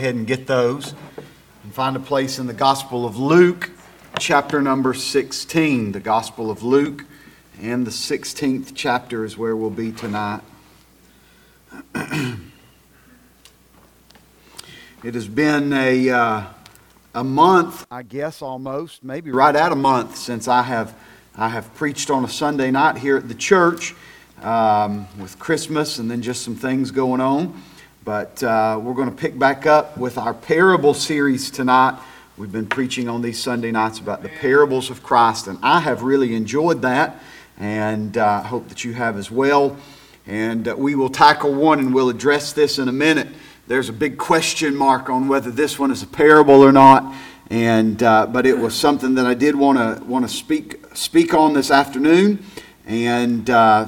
Ahead and get those and find a place in the Gospel of Luke, chapter number 16. The Gospel of Luke and the 16th chapter is where we'll be tonight. It has been a month, I guess almost, maybe right at a month since I have preached on a Sunday night here at the church with Christmas and then just some things going on. But we're going to pick back up with our parable series tonight. We've been preaching on these Sunday nights about the parables of Christ, and I have really enjoyed that, and I hope that you have as well. And we will tackle one, and we'll address this in a minute. There's a big question mark on whether this one is a parable or not, and but it was something that I did want to speak on this afternoon. And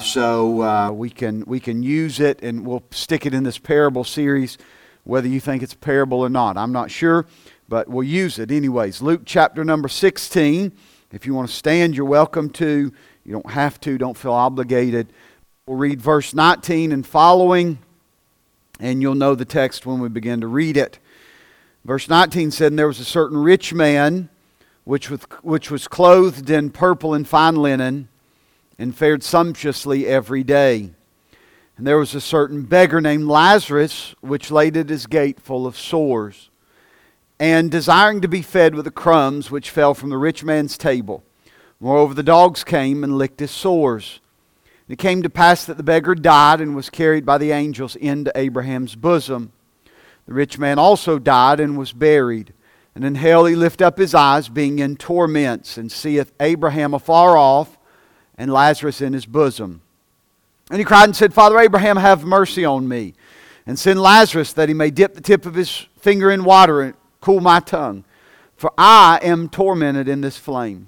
so we can use it, and we'll stick it in this parable series, whether you think it's a parable or not. I'm not sure, but we'll use it anyways. Luke chapter number 16. If you want to stand, you're welcome to. You don't have to. Don't feel obligated. We'll read verse 19 and following, and you'll know the text when we begin to read it. Verse 19 said, "And there was a certain rich man, which was clothed in purple and fine linen, and fared sumptuously every day. And there was a certain beggar named Lazarus, which laid at his gate full of sores, and desiring to be fed with the crumbs which fell from the rich man's table. Moreover, the dogs came and licked his sores. And it came to pass that the beggar died and was carried by the angels into Abraham's bosom. The rich man also died and was buried. And in hell he lift up his eyes, being in torments, and seeth Abraham afar off, and Lazarus in his bosom. And he cried and said, Father Abraham, have mercy on me, and send Lazarus that he may dip the tip of his finger in water and cool my tongue, for I am tormented in this flame.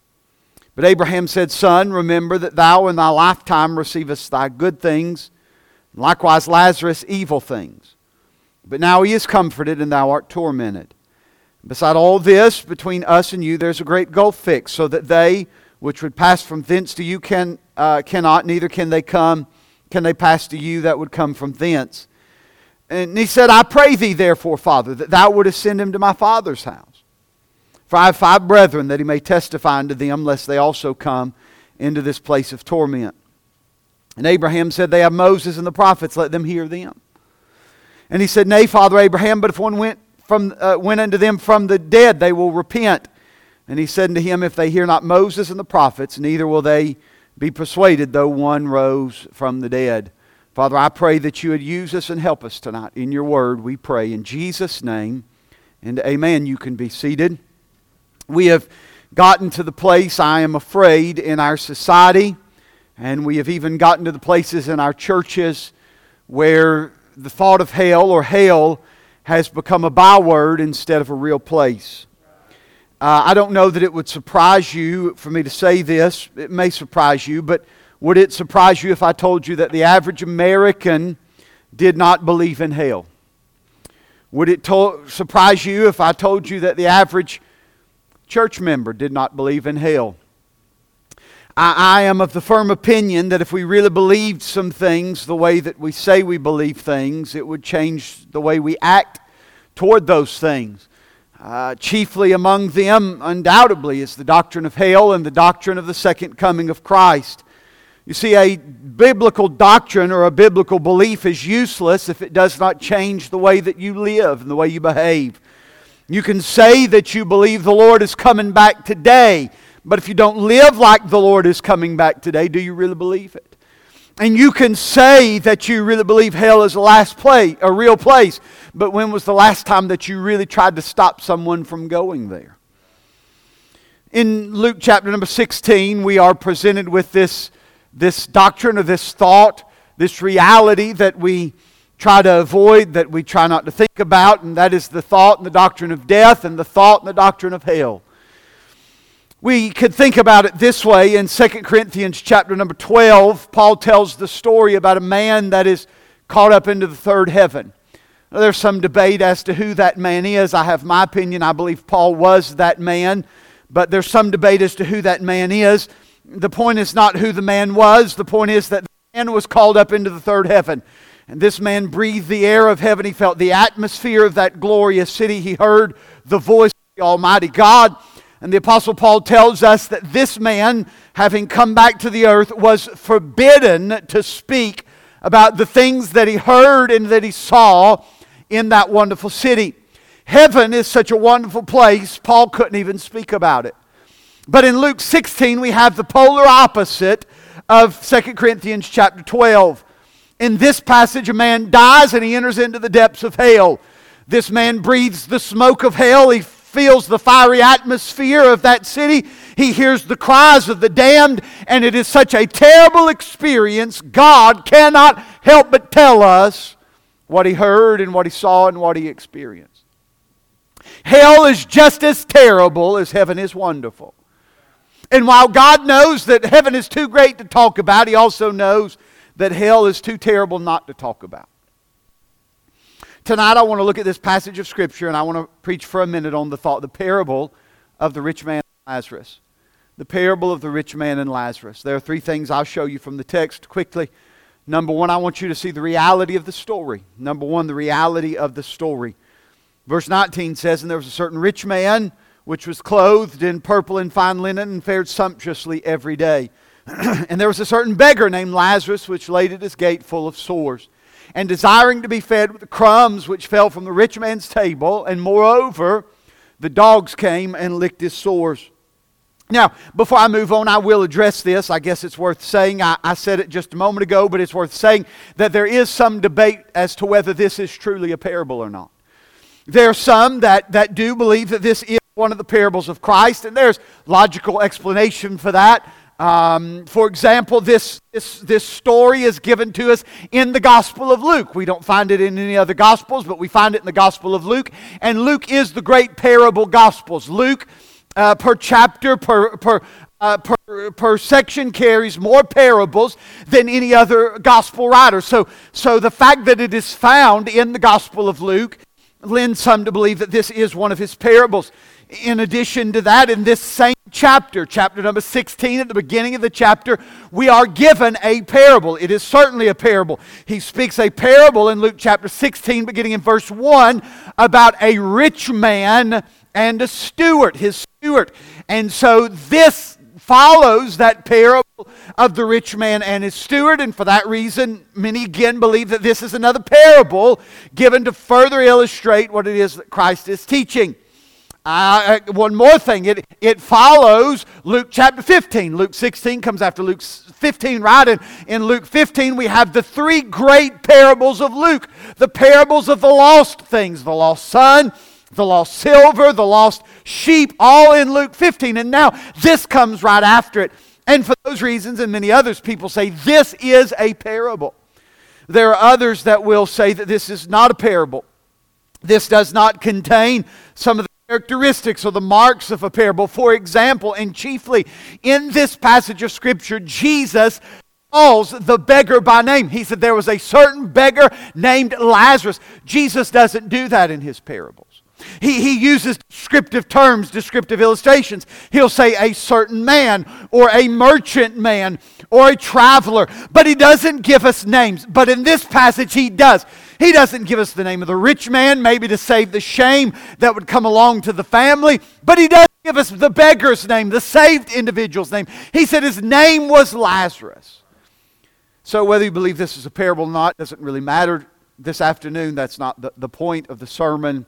But Abraham said, Son, remember that thou in thy lifetime receivest thy good things, and likewise Lazarus evil things. But now he is comforted, and thou art tormented. Beside all this, between us and you, there's a great gulf fixed, so that they which would pass from thence to you cannot, neither can they pass to you that would come from thence. And he said, I pray thee therefore, Father, that thou wouldest send him to my father's house. For I have 5 brethren, that he may testify unto them, lest they also come into this place of torment. And Abraham said, They have Moses and the prophets, let them hear them. And he said, Nay, Father Abraham, but if one went unto them from the dead, they will repent. And he said unto him, If they hear not Moses and the prophets, neither will they be persuaded, though one rose from the dead. Father, I pray that you would use us and help us tonight. In your word, we pray in Jesus' name. And amen. You can be seated. We have gotten to the place, I am afraid, in our society, and we have even gotten to the places in our churches where the thought of hell or hell has become a byword instead of a real place. I don't know that it would surprise you for me to say this. It may surprise you, but would it surprise you if I told you that the average American did not believe in hell? Would it surprise you if I told you that the average church member did not believe in hell? I am of the firm opinion that if we really believed some things the way that we say we believe things, it would change the way we act toward those things. Chiefly among them, undoubtedly, is the doctrine of hell and the doctrine of the second coming of Christ. You see, a biblical doctrine or a biblical belief is useless if it does not change the way that you live and the way you behave. You can say that you believe the Lord is coming back today, but if you don't live like the Lord is coming back today, do you really believe it? And you can say that you really believe hell is a real place, but when was the last time that you really tried to stop someone from going there? In Luke chapter number 16, we are presented with this doctrine or this thought, this reality that we try to avoid, that we try not to think about, and that is the thought and the doctrine of death and the thought and the doctrine of hell. We could think about it this way. In 2 Corinthians chapter number 12, Paul tells the story about a man that is caught up into the third heaven. Now, there's some debate as to who that man is. I have my opinion. I believe Paul was that man. But there's some debate as to who that man is. The point is not who the man was. The point is that the man was called up into the third heaven. And this man breathed the air of heaven. He felt the atmosphere of that glorious city. He heard the voice of the Almighty God. And the Apostle Paul tells us that this man, having come back to the earth, was forbidden to speak about the things that he heard and that he saw in that wonderful city. Heaven is such a wonderful place, Paul couldn't even speak about it. But in Luke 16, we have the polar opposite of 2 Corinthians chapter 12. In this passage, a man dies and he enters into the depths of hell. This man breathes the smoke of hell. He feels the fiery atmosphere of that city. He hears the cries of the damned, and it is such a terrible experience, God cannot help but tell us what he heard and what he saw and what he experienced. Hell is just as terrible as heaven is wonderful. And while God knows that heaven is too great to talk about, he also knows that hell is too terrible not to talk about. Tonight I want to look at this passage of Scripture, and I want to preach for a minute on the parable of the rich man and Lazarus. The parable of the rich man and Lazarus. There are three things I'll show you from the text quickly. Number one, I want you to see the reality of the story. Number one, the reality of the story. Verse 19 says, "And there was a certain rich man which was clothed in purple and fine linen and fared sumptuously every day. And there was a certain beggar named Lazarus which laid at his gate full of sores, and desiring to be fed with the crumbs which fell from the rich man's table, and moreover, the dogs came and licked his sores." Now, before I move on, I will address this. I guess it's worth saying. I said it just a moment ago, but it's worth saying that there is some debate as to whether this is truly a parable or not. There are some that do believe that this is one of the parables of Christ, and there's logical explanation for that. For example, this story is given to us in the Gospel of Luke. We don't find it in any other Gospels, but we find it in the Gospel of Luke. And Luke is the great parable Gospels. Luke, per chapter, per section, carries more parables than any other Gospel writer. So the fact that it is found in the Gospel of Luke lends some to believe that this is one of his parables. In addition to that, in this same chapter number 16, at the beginning of the chapter, we are given a parable. It is certainly a parable. He speaks a parable in Luke chapter 16, beginning in verse 1, about a rich man and a steward, his steward. And so this follows that parable of the rich man and his steward, and for that reason, many again believe that this is another parable given to further illustrate what it is that Christ is teaching. One more thing, it follows Luke chapter 15. Luke 16 comes after Luke 15, right? And in Luke 15 we have the three great parables of Luke. The parables of the lost things, the lost son, the lost silver, the lost sheep, all in Luke 15. And now this comes right after it. And for those reasons and many others, people say this is a parable. There are others that will say that this is not a parable. This does not contain some of the characteristics or the marks of a parable. For example, and chiefly in this passage of Scripture, Jesus calls the beggar by name. He said there was a certain beggar named Lazarus. Jesus doesn't do that in his parables. He uses descriptive terms, descriptive illustrations. He'll say a certain man, or a merchant man, or a traveler. But he doesn't give us names. But in this passage he does. He doesn't give us the name of the rich man, maybe to save the shame that would come along to the family. But he does give us the beggar's name, the saved individual's name. He said his name was Lazarus. So whether you believe this is a parable or not doesn't really matter this afternoon. That's not the point of the sermon.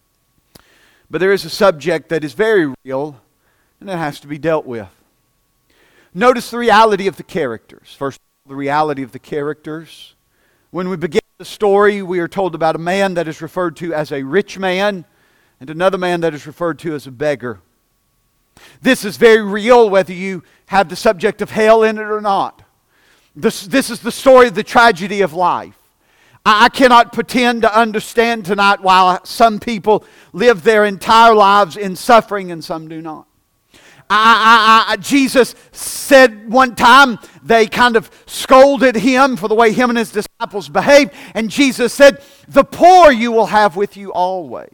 But there is a subject that is very real, and it has to be dealt with. Notice the reality of the characters. First, the reality of the characters. When we begin the story, we are told about a man that is referred to as a rich man, and another man that is referred to as a beggar. This is very real, whether you have the subject of hell in it or not. This is the story of the tragedy of life. I cannot pretend to understand tonight why some people live their entire lives in suffering and some do not. Jesus said one time, they kind of scolded him for the way him and his disciples behaved. And Jesus said, "The poor you will have with you always."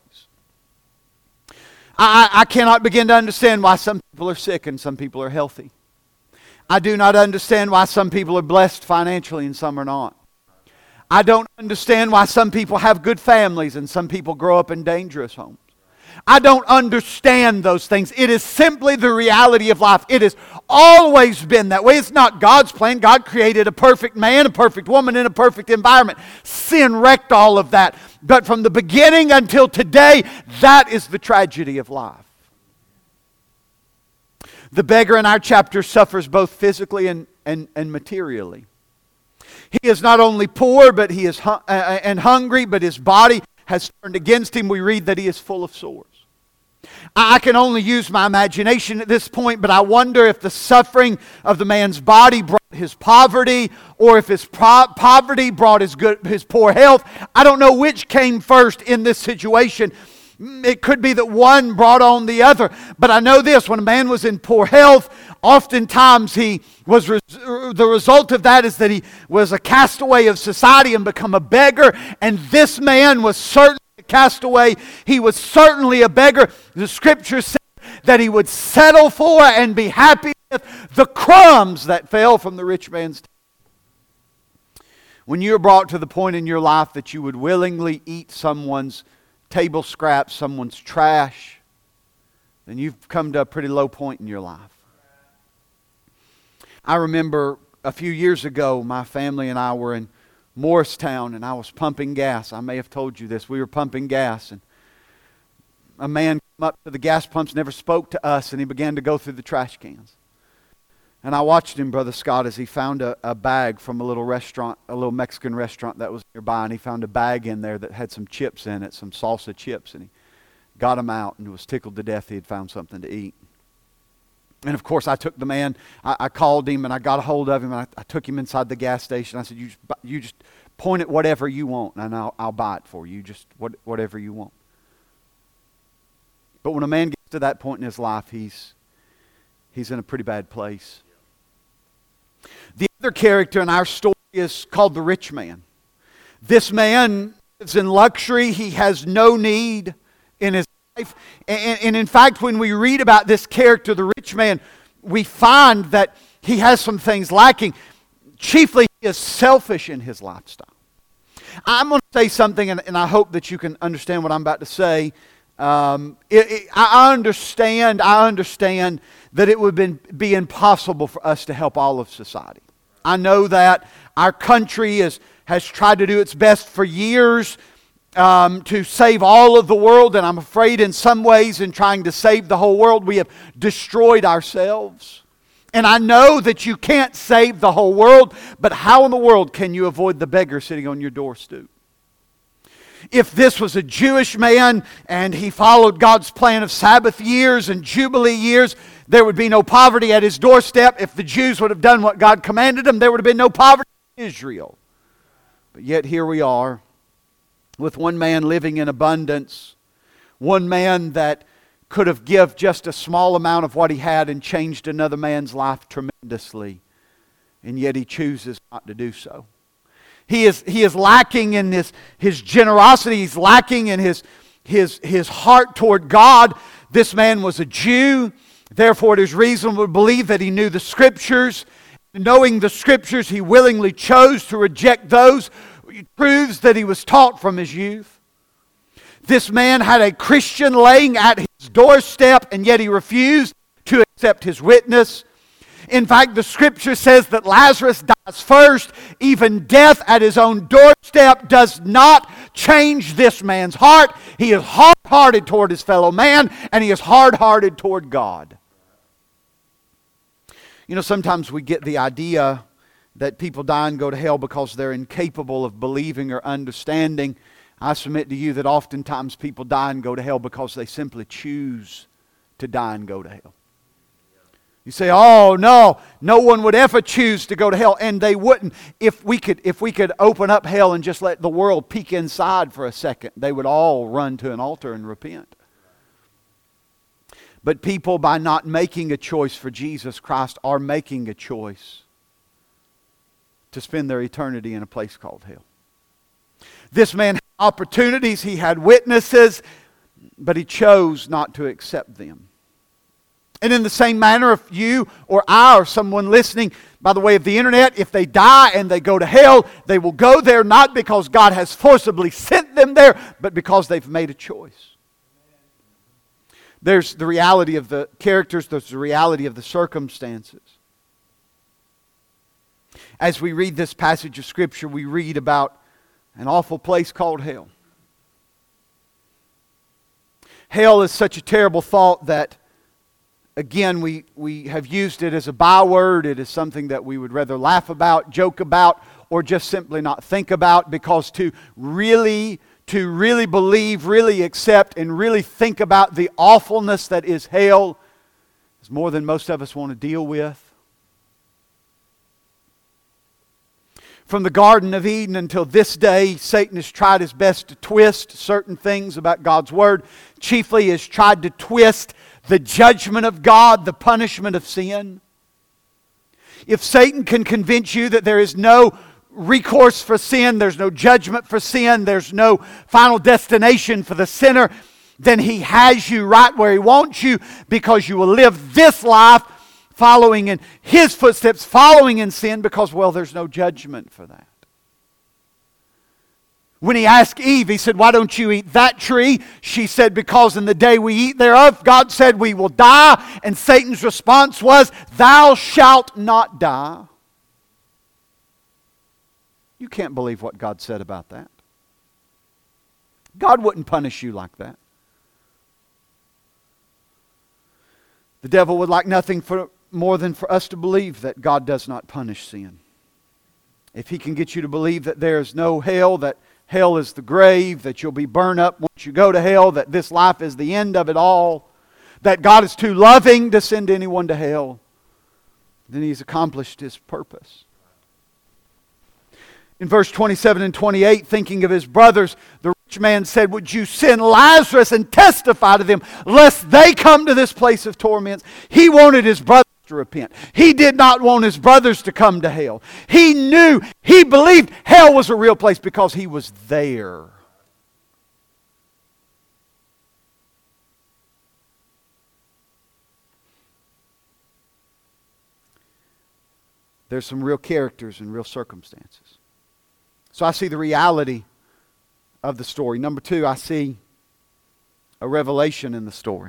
I cannot begin to understand why some people are sick and some people are healthy. I do not understand why some people are blessed financially and some are not. I don't understand why some people have good families and some people grow up in dangerous homes. I don't understand those things. It is simply the reality of life. It has always been that way. It's not God's plan. God created a perfect man, a perfect woman, in a perfect environment. Sin wrecked all of that. But from the beginning until today, that is the tragedy of life. The beggar in our chapter suffers both physically and materially. He is not only poor, but he is and hungry, but his body has turned against him. We read that he is full of sores. I can only use my imagination at this point, but I wonder if the suffering of the man's body brought his poverty, or if his poverty brought his poor health. I don't know which came first in this situation. It could be that one brought on the other. But I know this, when a man was in poor health, oftentimes the result of that is that he was a castaway of society and become a beggar. And this man was certainly a castaway. He was certainly a beggar. The Scripture said that he would settle for and be happy with the crumbs that fell from the rich man's table. When you're brought to the point in your life that you would willingly eat someone's table scraps, someone's trash, then you've come to a pretty low point in your life. I remember a few years ago, my family and I were in Morristown, and I was pumping gas. I may have told you this. We were pumping gas, and a man came up to the gas pumps, never spoke to us, and he began to go through the trash cans. And I watched him, Brother Scott, as he found a bag from a little restaurant, a little Mexican restaurant that was nearby, and he found a bag in there that had some chips in it, some salsa chips, and he got them out and was tickled to death he had found something to eat. And of course, I took the man, I called him, and I got a hold of him, and I took him inside the gas station. I said, you just point at whatever you want, and I'll buy it for you, just whatever you want. But when a man gets to that point in his life, he's in a pretty bad place. The other character in our story is called the rich man. This man lives in luxury. He has no need in his life. And in fact, when we read about this character, the rich man, we find that he has some things lacking. Chiefly, he is selfish in his lifestyle. I'm going to say something, and I hope that you can understand what I'm about to say. I understand that it would be impossible for us to help all of society. I know that our country has tried to do its best for years to save all of the world, and I'm afraid in some ways in trying to save the whole world, we have destroyed ourselves. And I know that you can't save the whole world, but how in the world can you avoid the beggar sitting on your doorstep? If this was a Jewish man and he followed God's plan of Sabbath years and Jubilee years, there would be no poverty at his doorstep. If the Jews would have done what God commanded them, there would have been no poverty in Israel. But yet here we are with one man living in abundance, one man that could have given just a small amount of what he had and changed another man's life tremendously, and yet he chooses not to do so. He is lacking in his generosity. He's lacking in his heart toward God. This man was a Jew. Therefore, it is reasonable to believe that he knew the Scriptures. Knowing the Scriptures, he willingly chose to reject those truths that he was taught from his youth. This man had a Christian laying at his doorstep, and yet he refused to accept his witness. In fact, the Scripture says that Lazarus dies first. Even death at his own doorstep does not change this man's heart. He is hard-hearted toward his fellow man, and he is hard-hearted toward God. You know, sometimes we get the idea that people die and go to hell because they're incapable of believing or understanding. I submit to you that oftentimes people die and go to hell because they simply choose to die and go to hell. You say, oh, no one would ever choose to go to hell. And they wouldn't. If we could open up hell and just let the world peek inside for a second, they would all run to an altar and repent. But people, by not making a choice for Jesus Christ, are making a choice to spend their eternity in a place called hell. This man had opportunities, he had witnesses, but he chose not to accept them. And in the same manner, if you or I or someone listening by the way of the internet, if they die and they go to hell, they will go there not because God has forcibly sent them there, but because they've made a choice. There's the reality of the characters, there's the reality of the circumstances. As we read this passage of Scripture, we read about an awful place called hell. Hell is such a terrible thought that, again, we have used it as a byword. It is something that we would rather laugh about, joke about, or just simply not think about, because to really believe, really accept, and really think about the awfulness that is hell is more than most of us want to deal with. From the Garden of Eden until this day, Satan has tried his best to twist certain things about God's Word. Chiefly, he has tried to twist the judgment of God, the punishment of sin. If Satan can convince you that there is no recourse for sin, there's no judgment for sin, there's no final destination for the sinner, then he has you right where he wants you, because you will live this life following in his footsteps, following in sin, because, well, there's no judgment for that. When he asked Eve, he said, "Why don't you eat that tree?" She said, "Because in the day we eat thereof, God said we will die." And Satan's response was, "Thou shalt not die." You can't believe what God said about that. God wouldn't punish you like that. The devil would like nothing more than for us to believe that God does not punish sin. If he can get you to believe that there is no hell, that hell is the grave, that you'll be burned up once you go to hell, that this life is the end of it all, that God is too loving to send anyone to hell, then he's accomplished his purpose. In verse 27 and 28, thinking of his brothers, the rich man said, "Would you send Lazarus and testify to them, lest they come to this place of torments?" He wanted his brothers to repent. He did not want his brothers to come to hell. He knew, he believed hell was a real place because he was there. There's some real characters and real circumstances. So I see the reality of the story. Number two, I see a revelation in the story.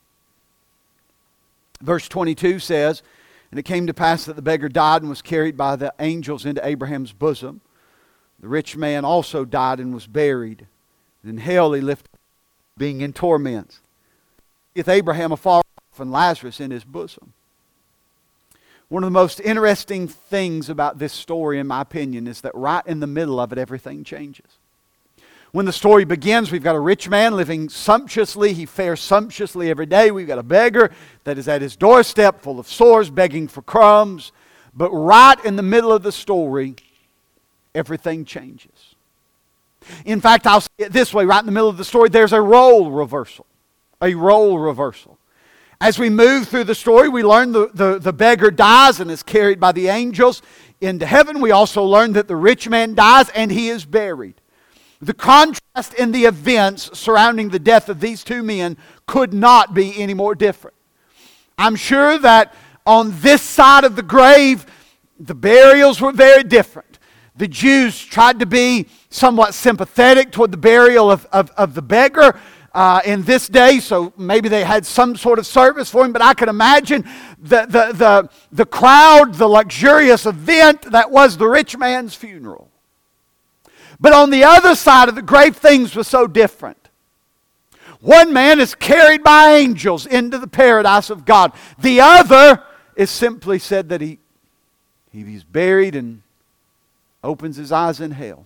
Verse 22 says, "And it came to pass that the beggar died and was carried by the angels into Abraham's bosom. The rich man also died and was buried. And in hell he lifted, being in torments. With Abraham afar off and Lazarus in his bosom." One of the most interesting things about this story, in my opinion, is that right in the middle of it, everything changes. When the story begins, we've got a rich man living sumptuously. He fares sumptuously every day. We've got a beggar that is at his doorstep full of sores, begging for crumbs. But right in the middle of the story, everything changes. In fact, I'll say it this way, right in the middle of the story, there's a role reversal. A role reversal. As we move through the story, we learn the beggar dies and is carried by the angels into heaven. We also learn that the rich man dies and he is buried. The contrast in the events surrounding the death of these two men could not be any more different. I'm sure that on this side of the grave, the burials were very different. The Jews tried to be somewhat sympathetic toward the burial of the beggar in this day, so maybe they had some sort of service for him, but I can imagine the crowd, the luxurious event that was the rich man's funeral. But on the other side of the grave, things were so different. One man is carried by angels into the paradise of God. The other is simply said that he's buried and opens his eyes in hell.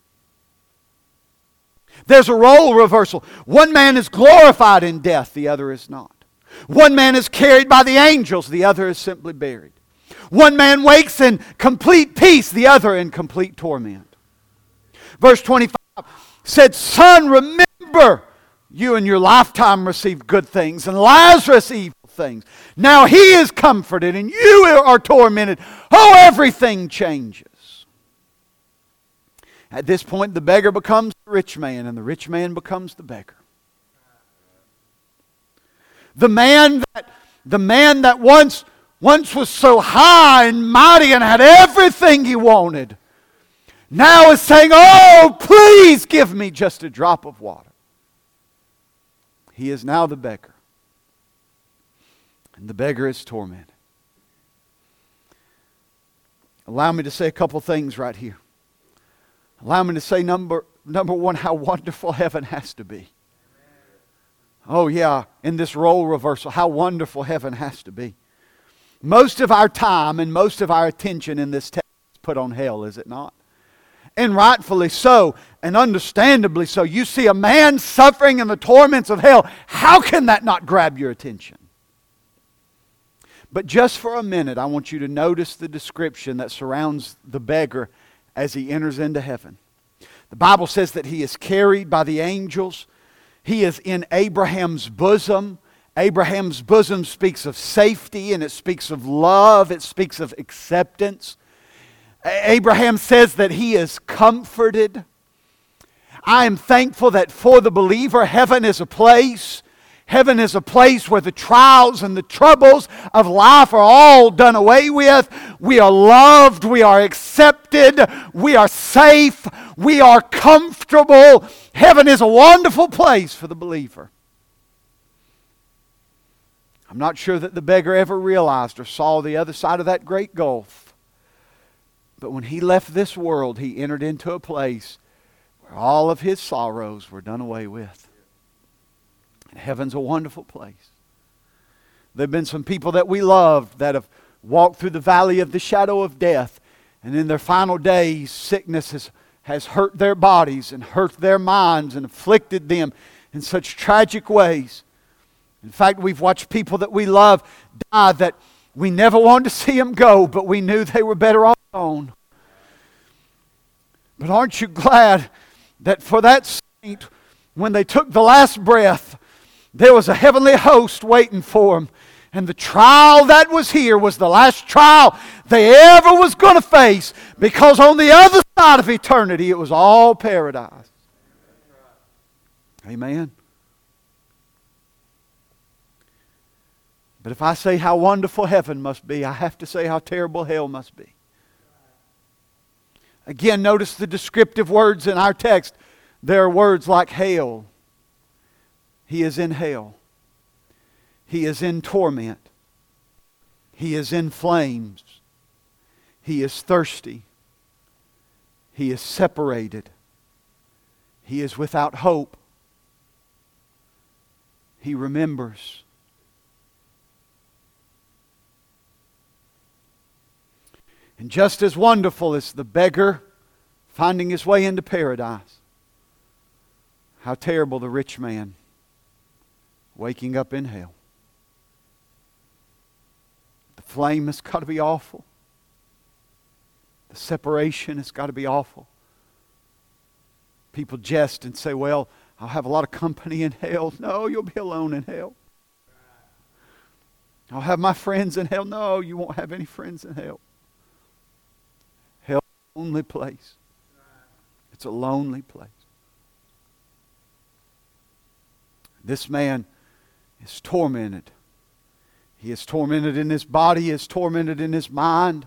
There's a role reversal. One man is glorified in death, the other is not. One man is carried by the angels, the other is simply buried. One man wakes in complete peace, the other in complete torment. Verse 25 said, "Son, remember, you in your lifetime received good things, and Lazarus evil things. Now he is comforted, and you are tormented. Oh, everything changes." At this point, the beggar becomes the rich man, and the rich man becomes the beggar. The man that the man that once was so high and mighty and had everything he wanted, now is saying, "Oh, please give me just a drop of water." He is now the beggar. And the beggar is tormented. Allow me to say a couple things right here. Allow me to say number one, how wonderful heaven has to be. Oh yeah, in this role reversal, how wonderful heaven has to be. Most of our time and most of our attention in this text is put on hell, is it not? And rightfully so, and understandably so. You see a man suffering in the torments of hell. How can that not grab your attention? But just for a minute, I want you to notice the description that surrounds the beggar as he enters into heaven. The Bible says that he is carried by the angels. He is in Abraham's bosom. Abraham's bosom speaks of safety, and it speaks of love. It speaks of acceptance. Abraham says that he is comforted. I am thankful that for the believer, heaven is a place. Heaven is a place where the trials and the troubles of life are all done away with. We are loved. We are accepted. We are safe. We are comfortable. Heaven is a wonderful place for the believer. I'm not sure that the beggar ever realized or saw the other side of that great gulf. But when he left this world, he entered into a place where all of his sorrows were done away with. And heaven's a wonderful place. There have been some people that we loved that have walked through the valley of the shadow of death. And in their final days, sickness has hurt their bodies and hurt their minds and afflicted them in such tragic ways. In fact, we've watched people that we love die that we never wanted to see them go, but we knew they were better off gone. But aren't you glad that for that saint, when they took the last breath, there was a heavenly host waiting for them. And the trial that was here was the last trial they ever was going to face, because on the other side of eternity, it was all paradise. Amen. But if I say how wonderful heaven must be, I have to say how terrible hell must be. Again, notice the descriptive words in our text. There are words like hell. He is in hell. He is in torment. He is in flames. He is thirsty. He is separated. He is without hope. He remembers. And just as wonderful as the beggar finding his way into paradise, how terrible the rich man waking up in hell. The flame has got to be awful. The separation has got to be awful. People jest and say, "Well, I'll have a lot of company in hell." No, you'll be alone in hell. "I'll have my friends in hell." No, you won't have any friends in hell. Hell is a lonely place. It's a lonely place. This man is tormented. He is tormented in his body. He is tormented in his mind.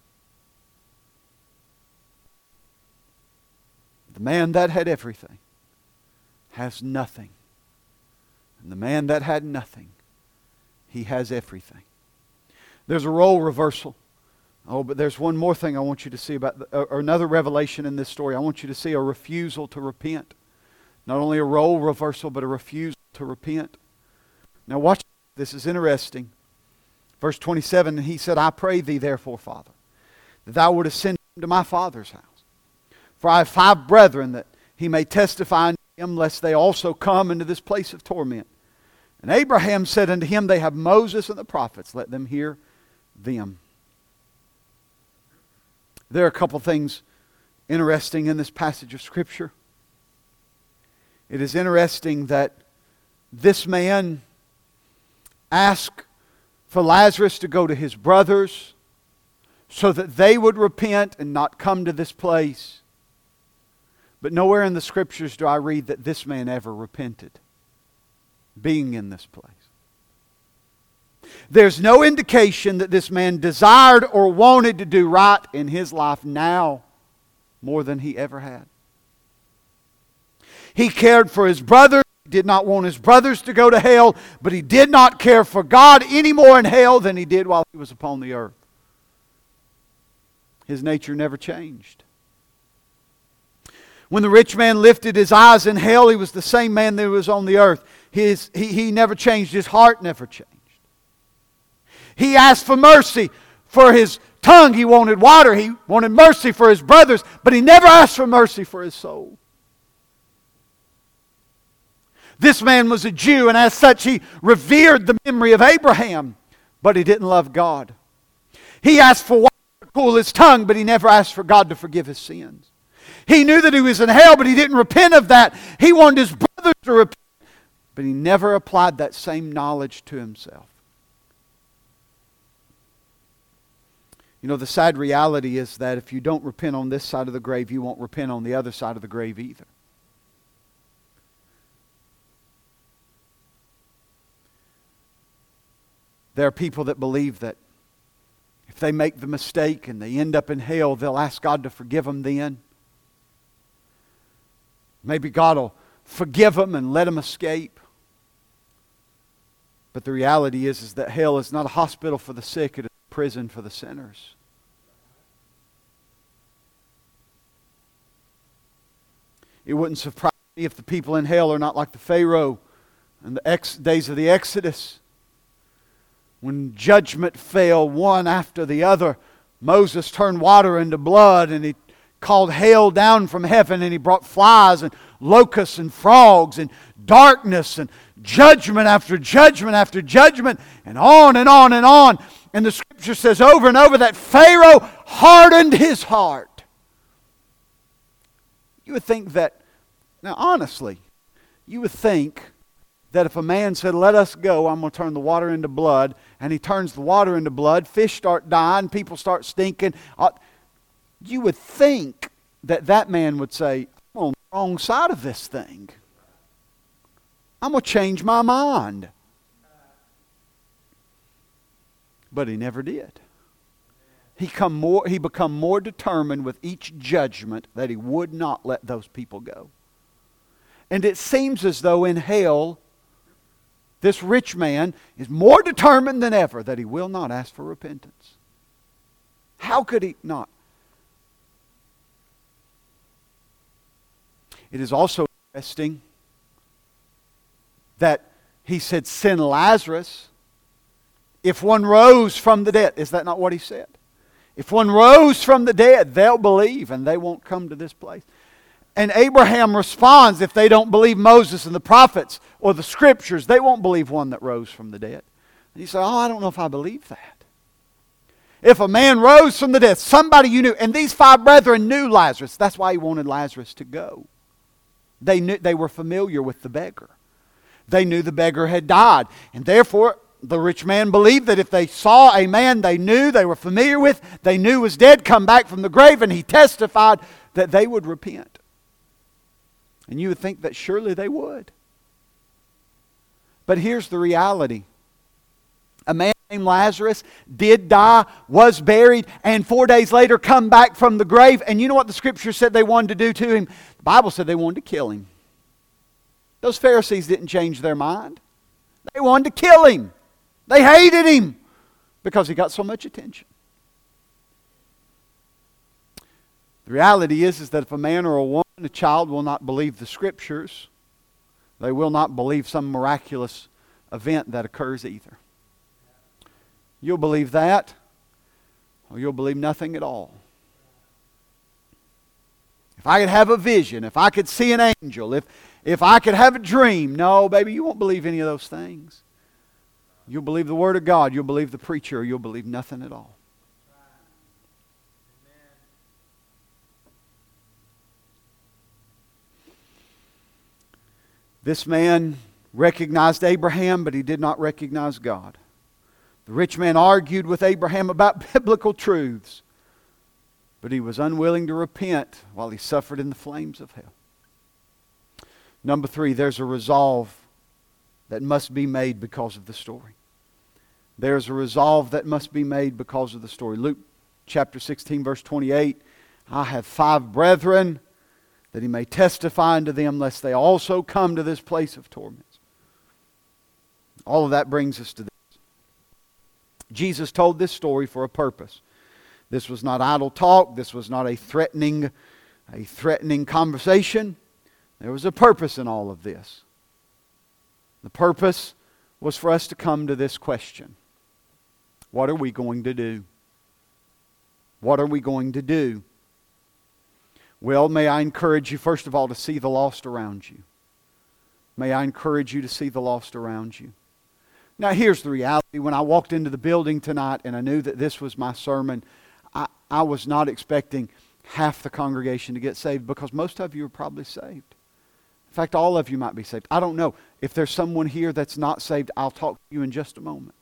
The man that had everything has nothing. And the man that had nothing, he has everything. There's a role reversal. Oh, but there's one more thing I want you to see about, or another revelation in this story. I want you to see a refusal to repent. Not only a role reversal, but a refusal to repent. Now watch, this is interesting. Verse 27, he said, "I pray thee therefore, Father, that thou wouldest send him to my father's house. For I have 5 brethren, that he may testify unto him, lest they also come into this place of torment. And Abraham said unto him, They have Moses and the prophets, let them hear them." There are a couple things interesting in this passage of Scripture. It is interesting that this man asked for Lazarus to go to his brothers so that they would repent and not come to this place. But nowhere in the Scriptures do I read that this man ever repented being in this place. There's no indication that this man desired or wanted to do right in his life now more than he ever had. He cared for his brothers. He did not want his brothers to go to hell, but he did not care for God any more in hell than he did while he was upon the earth. His nature never changed. When the rich man lifted his eyes in hell, he was the same man that was on the earth. He never changed. His heart never changed. He asked for mercy for his tongue. He wanted water. He wanted mercy for his brothers, but he never asked for mercy for his soul. This man was a Jew, and as such he revered the memory of Abraham, but he didn't love God. He asked for water to cool his tongue, but he never asked for God to forgive his sins. He knew that he was in hell, but he didn't repent of that. He wanted his brothers to repent, but he never applied that same knowledge to himself. You know, the sad reality is that if you don't repent on this side of the grave, you won't repent on the other side of the grave either. There are people that believe that if they make the mistake and they end up in hell, they'll ask God to forgive them then. Maybe God will forgive them and let them escape. But the reality is that hell is not a hospital for the sick, it is a prison for the sinners. It wouldn't surprise me if the people in hell are not like the Pharaoh in the days of the Exodus. When judgment fell one after the other, Moses turned water into blood, and he called hail down from heaven, and he brought flies and locusts and frogs and darkness and judgment after judgment after judgment, and on and on and on. And the Scripture says over and over that Pharaoh hardened his heart. You would think that, now honestly, you would think that if a man said, let us go, I'm going to turn the water into blood, and he turns the water into blood, fish start dying, people start stinking, you would think that that man would say, I'm on the wrong side of this thing. I'm going to change my mind. But he never did. He become more determined with each judgment that he would not let those people go. And it seems as though in hell, this rich man is more determined than ever that he will not ask for repentance. How could he not? It is also interesting that he said, send Lazarus. If one rose from the dead, is that not what he said? If one rose from the dead, they'll believe and they won't come to this place. And Abraham responds, if they don't believe Moses and the prophets or the Scriptures, they won't believe one that rose from the dead. And you say, I don't know if I believe that. If a man rose from the dead, somebody you knew, and these 5 brethren knew Lazarus. That's why he wanted Lazarus to go. They were familiar with the beggar. They knew the beggar had died. And therefore, the rich man believed that if they saw a man they knew, they were familiar with, they knew was dead, come back from the grave, and he testified that they would repent. And you would think that surely they would. But here's the reality. A man named Lazarus did die, was buried, and 4 days later come back from the grave. And you know what the Scripture said they wanted to do to him? The Bible said they wanted to kill him. Those Pharisees didn't change their mind. They wanted to kill him. They hated him because he got so much attention. The reality is that if a man or a woman, a child will not believe the Scriptures, they will not believe some miraculous event that occurs either. You'll believe that, or you'll believe nothing at all. If I could have a vision, if I could see an angel, if I could have a dream, no, baby, you won't believe any of those things. You'll believe the Word of God, you'll believe the preacher, or you'll believe nothing at all. This man recognized Abraham, but he did not recognize God. The rich man argued with Abraham about biblical truths, but he was unwilling to repent while he suffered in the flames of hell. Number 3, there's a resolve that must be made because of the story. There's a resolve that must be made because of the story. Luke chapter 16, verse 28, I have 5 brethren, that he may testify unto them, lest they also come to this place of torments. All of that brings us to this. Jesus told this story for a purpose. This was not idle talk. This was not a threatening conversation. There was a purpose in all of this. The purpose was for us to come to this question. What are we going to do? What are we going to do? Well, may I encourage you, first of all, to see the lost around you. May I encourage you to see the lost around you. Now, here's the reality. When I walked into the building tonight and I knew that this was my sermon, I was not expecting half the congregation to get saved, because most of you are probably saved. In fact, all of you might be saved. I don't know. If there's someone here that's not saved, I'll talk to you in just a moment.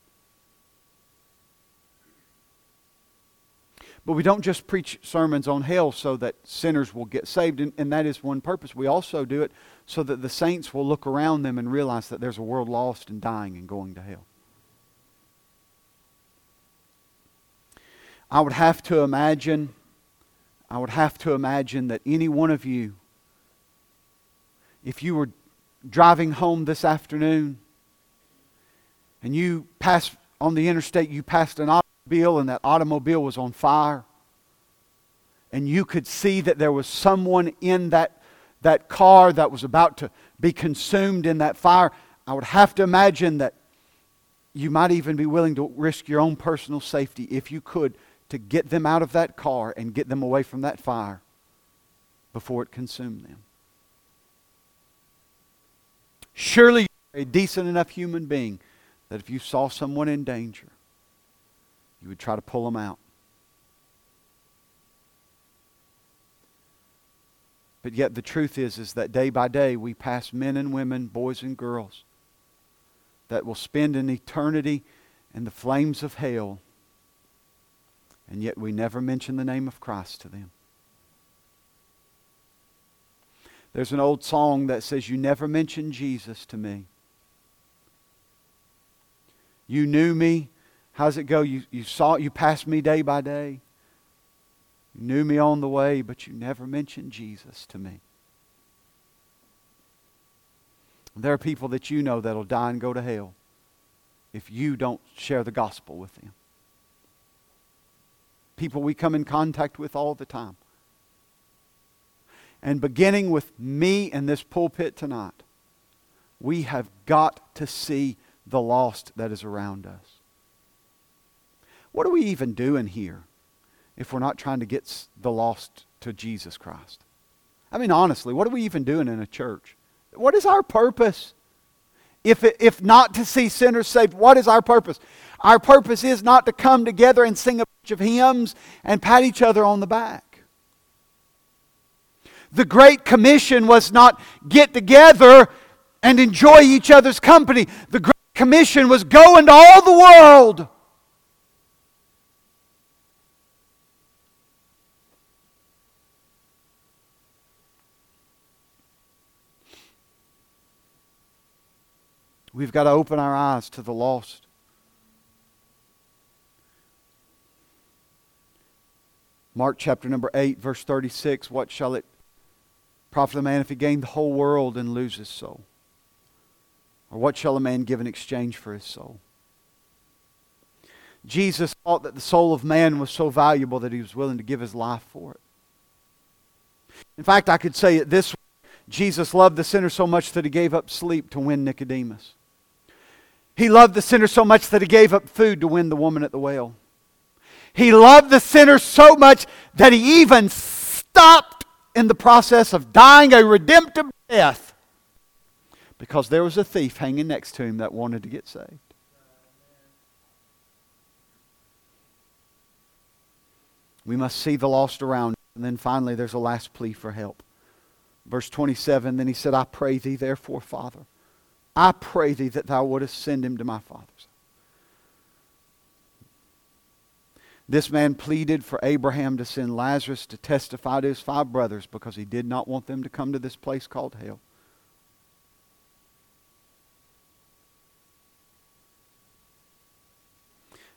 But we don't just preach sermons on hell so that sinners will get saved, and that is one purpose. We also do it so that the saints will look around them and realize that there's a world lost and dying and going to hell. I would have to imagine that any one of you, if you were driving home this afternoon and you passed on the interstate, you passed an automobile and that automobile was on fire, and you could see that there was someone in that car that was about to be consumed in that fire, I would have to imagine that you might even be willing to risk your own personal safety, if you could, to get them out of that car and get them away from that fire before it consumed them. Surely you're a decent enough human being that if you saw someone in danger, you would try to pull them out. But yet the truth is that day by day we pass men and women, boys and girls, that will spend an eternity in the flames of hell, and yet we never mention the name of Christ to them. There's an old song that says, you never mentioned Jesus to me. You knew me. How's it go? You passed me day by day. You knew me on the way, but you never mentioned Jesus to me. There are people that you know that'll die and go to hell if you don't share the gospel with them. People we come in contact with all the time. And beginning with me in this pulpit tonight, we have got to see the lost that is around us. What are we even doing here if we're not trying to get the lost to Jesus Christ? I mean, honestly, what are we even doing in a church? What is our purpose? If not to see sinners saved, what is our purpose? Our purpose is not to come together and sing a bunch of hymns and pat each other on the back. The Great Commission was not get together and enjoy each other's company. The Great Commission was go into all the world. We've got to open our eyes to the lost. Mark chapter number 8, verse 36, what shall it profit a man if he gain the whole world and lose his soul? Or what shall a man give in exchange for his soul? Jesus thought that the soul of man was so valuable that he was willing to give his life for it. In fact, I could say it this way. Jesus loved the sinner so much that he gave up sleep to win Nicodemus. He loved the sinner so much that he gave up food to win the woman at the well. He loved the sinner so much that he even stopped in the process of dying a redemptive death because there was a thief hanging next to him that wanted to get saved. We must see the lost around. And then finally there's a last plea for help. Verse 27, then he said, I pray thee therefore, Father, I pray thee that thou wouldest send him to my father's house. This man pleaded for Abraham to send Lazarus to testify to his 5 brothers because he did not want them to come to this place called hell.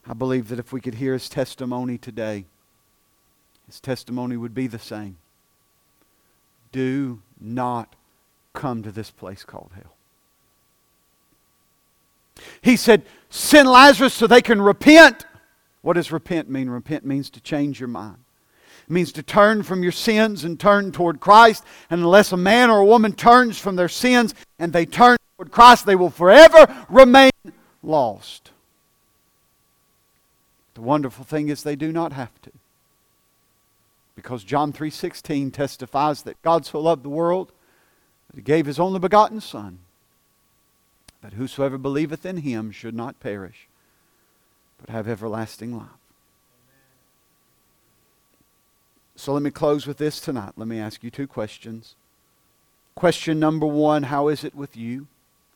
I believe that if we could hear his testimony today, his testimony would be the same. Do not come to this place called hell. He said, send Lazarus so they can repent. What does repent mean? Repent means to change your mind. It means to turn from your sins and turn toward Christ. And unless a man or a woman turns from their sins and they turn toward Christ, they will forever remain lost. The wonderful thing is they do not have to. Because John 3:16 testifies that God so loved the world that He gave His only begotten Son, that whosoever believeth in Him should not perish, but have everlasting life. So let me close with this tonight. Let me ask you two questions. Question number one, how is it with you?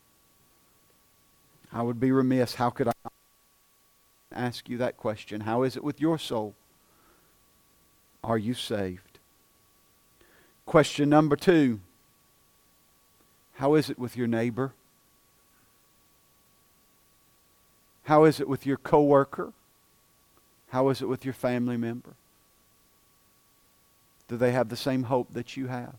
I would be remiss. How could I ask you that question? How is it with your soul? Are you saved? Question number two, how is it with your neighbor? How is it with your coworker? How is it with your family member? Do they have the same hope that you have?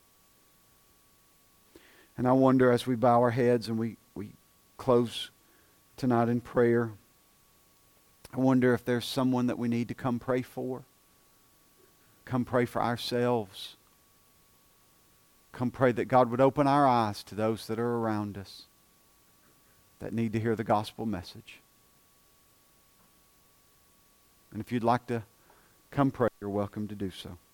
And I wonder, as we bow our heads and we close tonight in prayer, I wonder if there's someone that we need to come pray for. Come pray for ourselves. Come pray that God would open our eyes to those that are around us that need to hear the gospel message. And if you'd like to come pray, you're welcome to do so.